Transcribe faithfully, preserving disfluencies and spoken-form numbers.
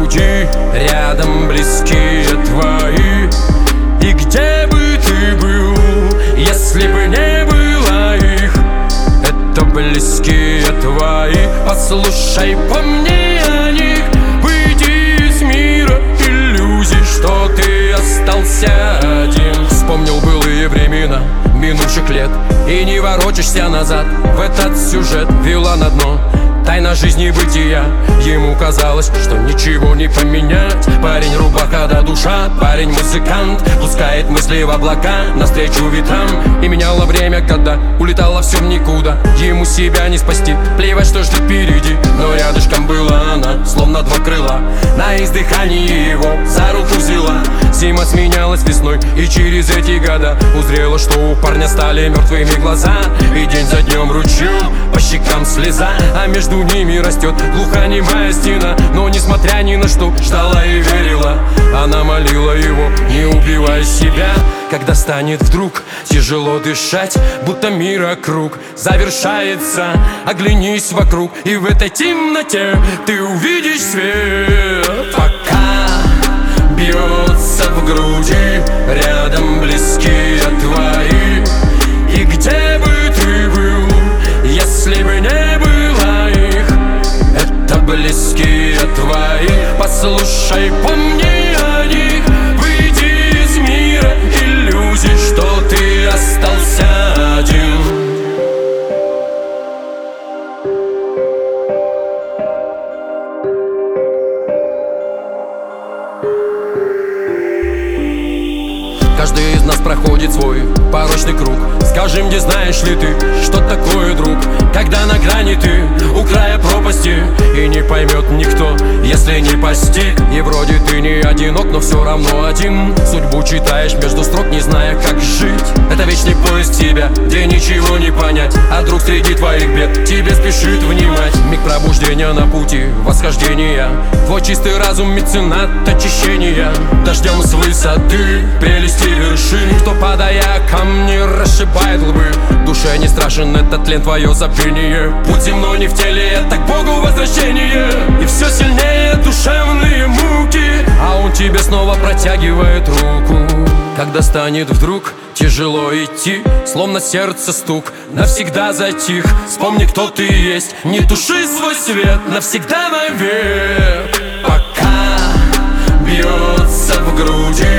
груди, рядом близкие твои. И где бы ты был, если бы не было их? Это близкие твои, послушай, помни о них. Выйди из мира иллюзий, что ты остался один. Вспомнил былые времена минувших лет и не ворочишься назад. В этот сюжет вела на дно тайна жизни и бытия. Ему казалось, что ничего не поменять. Парень рубаха да душа, парень музыкант, пускает мысли в облака навстречу ветрам. И меняло время, когда улетало все в никуда. Ему себя не спасти, плевать, что ждет впереди. Но рядышком была она, словно два крыла. На издыхании его за руку взяла. Зима сменялась весной, и через эти года узрела, что у парня стали мертвыми глаза. И день за днем ручьем по щекам слеза, а между ними растет глухонемая стена. Но несмотря ни на что, ждала и верила. Она молила его, не убивай себя. Когда станет вдруг тяжело дышать, будто мир округ завершается, оглянись вокруг, и в этой темноте ты увидишь свет. Пока бьется в груди, рядом близкие твои. И где бы ты был, если бы не было их? Это близкие твои, послушай, помни о них. Выйди из мира иллюзий, что ты остался один. Каждый из нас проходит свой порочный круг. Скажи мне, знаешь ли ты, что такое друг? Когда на грани ты, у края пропасти, и не поймет никто, если не постиг. И вроде ты не одинок, но все равно один. Судьбу читаешь между строк, не зная, как жить. Это вечный поиск тебя, где ничего не понять. А друг среди твоих бед тебе спешит внимать. Миг пробуждения на пути восхождения. Твой чистый разум, меценат очищения. Дождем с высоты прелести вершин. Кто, падая камни, расшибает лбы. Душе не страшен этот тлен, твое забвение. Путь земной не в теле, это к Богу возвращение. И все сильнее душевные муки, а он тебе снова протягивает руку. Когда станет вдруг тяжело идти, словно сердце стук навсегда затих. Вспомни, кто ты есть, не туши свой свет навсегда вовек. Пока бьется в груди,